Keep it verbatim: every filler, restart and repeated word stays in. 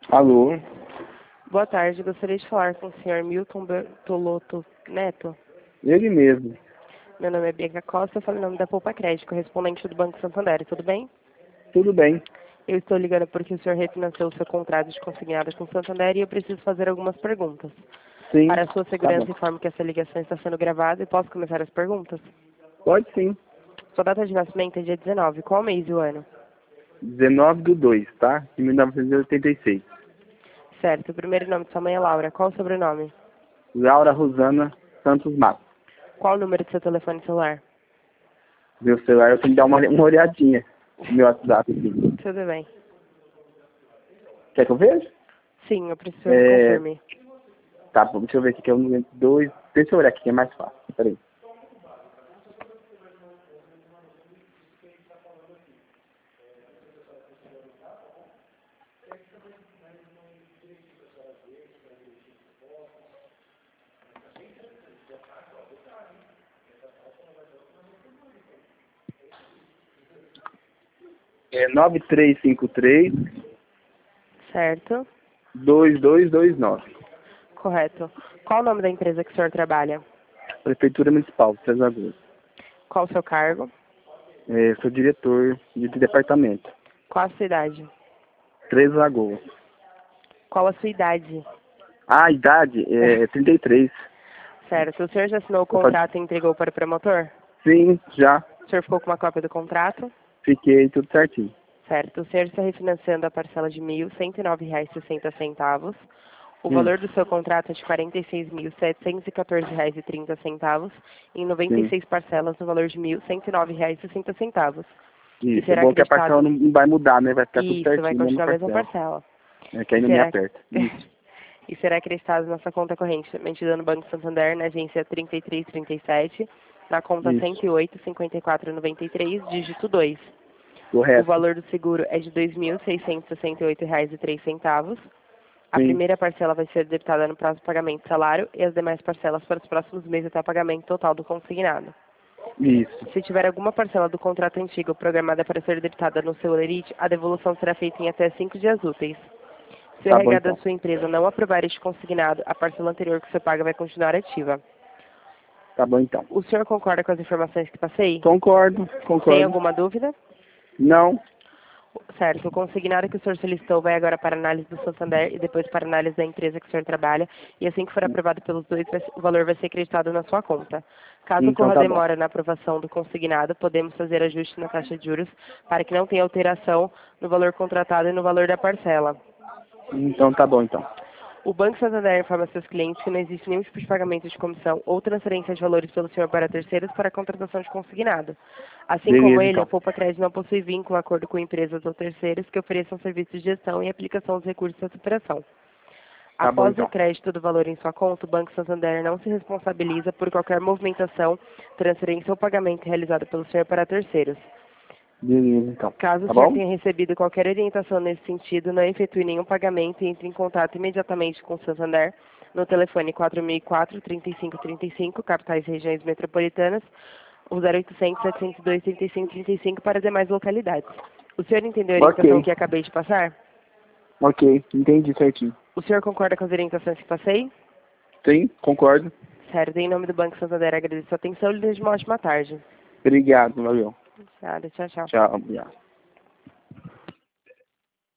Alô? Boa tarde, gostaria de falar com o senhor Milton Bertolotto Neto. Ele mesmo. Meu nome é Bianca Costa, eu falo em nome da Poupa Crédito, correspondente do Banco Santander, tudo bem? Tudo bem. Eu estou ligando porque o senhor refinanciou o seu contrato de consignado com o Santander e eu preciso fazer algumas perguntas. Sim. Para a sua Tá segurança, bom. informo que essa ligação está sendo gravada e posso começar as perguntas? Pode sim. Sua data de nascimento é dia dezenove, qual mês e o ano? dezenove do dois, tá? De mil novecentos e oitenta e seis. Certo, o primeiro nome de sua mãe é Laura, qual o sobrenome? Laura Rosana Santos Matos. Qual o número do seu telefone celular? Meu celular, eu tenho que dar uma, uma olhadinha no meu WhatsApp aqui. Tudo bem. Quer que eu veja? Sim, eu preciso que me É... confirme. Tá bom, deixa eu ver aqui que é o número dois. Deixa eu olhar aqui que é mais fácil. Peraí. É nove três cinco três, Certo, dois dois dois nove. correto. Qual o nome da empresa que o senhor trabalha? Prefeitura Municipal de Três Lagoas. Qual o seu cargo? É, sou diretor de departamento. Qual a sua idade? Três Lagoas. Qual a sua idade? Ah, a idade é trinta e três. Certo. O senhor já assinou o Eu falo- contrato e entregou para o promotor? Sim, já. O senhor ficou com uma cópia do contrato? Fiquei tudo certinho. Certo. O senhor está refinanciando a parcela de mil cento e nove reais e sessenta centavos. O Hum, valor do seu contrato é de quarenta e seis mil setecentos e quatorze reais e trinta centavos, em noventa e sim. seis parcelas no valor de mil cento e nove reais e sessenta centavos. E Isso. É será bom que a parcela acreditado... não não vai mudar, né? Vai ficar tudo Isso, vai certinho, mesma continuar a mesma parcela. parcela. É que aí E não me será... aperta. Isso. e será acreditado na sua conta corrente, mantida no Banco Santander, na agência trinta e três trinta e sete, na conta Isso. cento e oito, cinquenta e quatro, noventa e três, dígito dois. O Correto. valor do seguro é de dois mil seiscentos e sessenta e oito reais e três centavos. A Sim. primeira parcela vai ser debitada no prazo de pagamento de salário e as demais parcelas para os próximos meses até o pagamento total do consignado. Isso. Se tiver alguma parcela do contrato antigo programada para ser debitada no seu lerite, a devolução será feita em até cinco dias úteis. Se o Tá bom R H da então. sua empresa não aprovar este consignado, a parcela anterior que você paga vai continuar ativa. Tá bom então. O senhor concorda com as informações que passei? Concordo, Tem concordo. alguma dúvida? Não. Certo. O consignado que o senhor solicitou vai agora para análise do Santander e depois para análise da empresa que o senhor trabalha. E assim que for aprovado pelos dois, vai- o valor vai ser acreditado na sua conta. Caso Então ocorra tá bom. demora na aprovação do consignado, podemos fazer ajuste na taxa de juros para que não tenha alteração no valor contratado e no valor da parcela. Então tá bom então. O Banco Santander informa a seus clientes que não existe nenhum tipo de pagamento de comissão ou transferência de valores pelo senhor para terceiros para a contratação de consignado. Assim como Beleza ele, a então. Poupa Crédito não possui vínculo, acordo com empresas ou terceiros que ofereçam serviços de gestão e aplicação dos recursos dessa operação. Tá bom Após o então. crédito do valor em sua conta, o Banco Santander não se responsabiliza por qualquer movimentação, transferência ou pagamento realizado pelo senhor para terceiros. Beleza então. Caso o Tá senhor bom? tenha recebido qualquer orientação nesse sentido, não efetue nenhum pagamento e entre em contato imediatamente com o Santander no telefone quatro mil e quatro, trinta e cinco trinta e cinco, capitais e regiões metropolitanas, ou zero oitocentos, setecentos e dois, trinta e cinco trinta e cinco para demais localidades. O senhor entendeu a orientação Ok. que acabei de passar? Ok. Entendi certinho. O senhor concorda com as orientações que passei? Sim, concordo. Certo, em nome do Banco Santander agradeço a atenção e lhe desejo uma ótima tarde. Obrigado, valeu. Obrigada, tchau, tchau. Tchau, obrigado.